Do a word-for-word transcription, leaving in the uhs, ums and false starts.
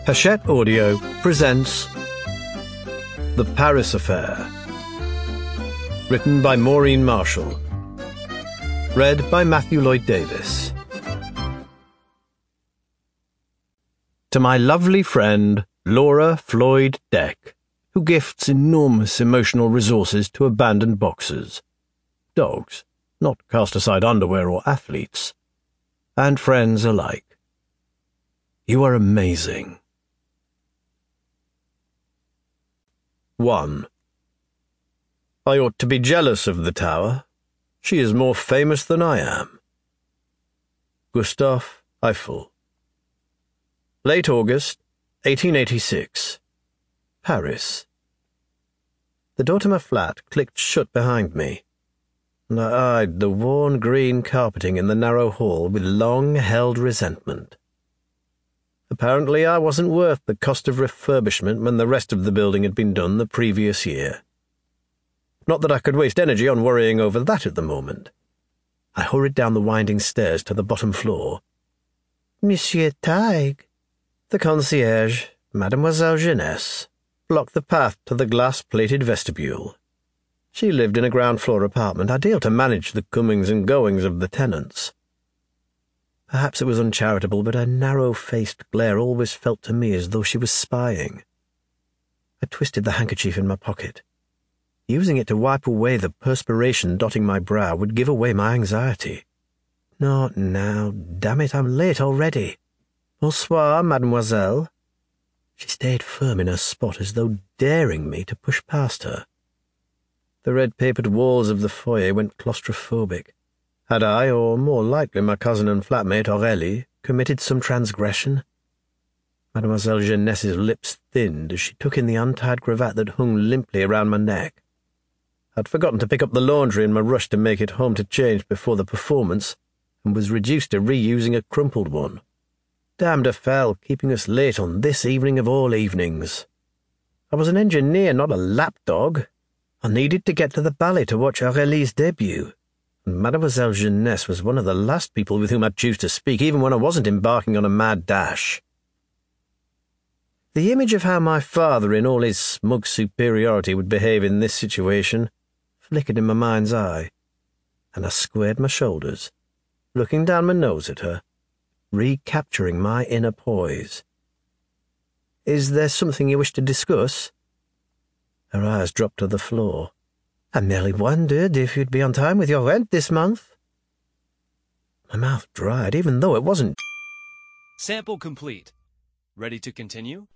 Hachette Audio presents The Paris Affair. Written by Maureen Marshall. Read by Matthew Lloyd Davis. To my lovely friend, Laura Floyd Deck, who gifts enormous emotional resources to abandoned boxers, dogs, not cast-aside underwear or athletes, and friends alike. You are amazing. one. I ought to be jealous of the tower. She is more famous than I am. Gustave Eiffel. Late August, eighteen eighty-six. Paris. The door to my flat clicked shut behind me, and I eyed the worn green carpeting in the narrow hall with long-held resentment. Apparently I wasn't worth the cost of refurbishment when the rest of the building had been done the previous year. Not that I could waste energy on worrying over that at the moment. I hurried down the winding stairs to the bottom floor. Monsieur Taig, the concierge, Mademoiselle Jeunesse, blocked the path to the glass-plated vestibule. She lived in a ground-floor apartment, ideal to manage the comings and goings of the tenants. Perhaps it was uncharitable, but her narrow-faced glare always felt to me as though she was spying. I twisted the handkerchief in my pocket. Using it to wipe away the perspiration dotting my brow would give away my anxiety. Not now, damn it, I'm late already. Bonsoir, mademoiselle. She stayed firm in her spot as though daring me to push past her. The red-papered walls of the foyer went claustrophobic. Had I, or more likely my cousin and flatmate Aurélie, committed some transgression? Mademoiselle Jeunesse's lips thinned as she took in the untied cravat that hung limply around my neck. I'd forgotten to pick up the laundry in my rush to make it home to change before the performance, and was reduced to reusing a crumpled one. Damned affair, keeping us late on this evening of all evenings. I was an engineer, not a lapdog. I needed to get to the ballet to watch Aurélie's debut. Mademoiselle Jeunesse was one of the last people with whom I'd choose to speak, even when I wasn't embarking on a mad dash. The image of how my father, in all his smug superiority, would behave in this situation flickered in my mind's eye, and I squared my shoulders, looking down my nose at her, recapturing my inner poise. "Is there something you wish to discuss?" Her eyes dropped to the floor. "I merely wondered if you'd be on time with your rent this month." My mouth dried, even though it wasn't. Sample complete. Ready to continue?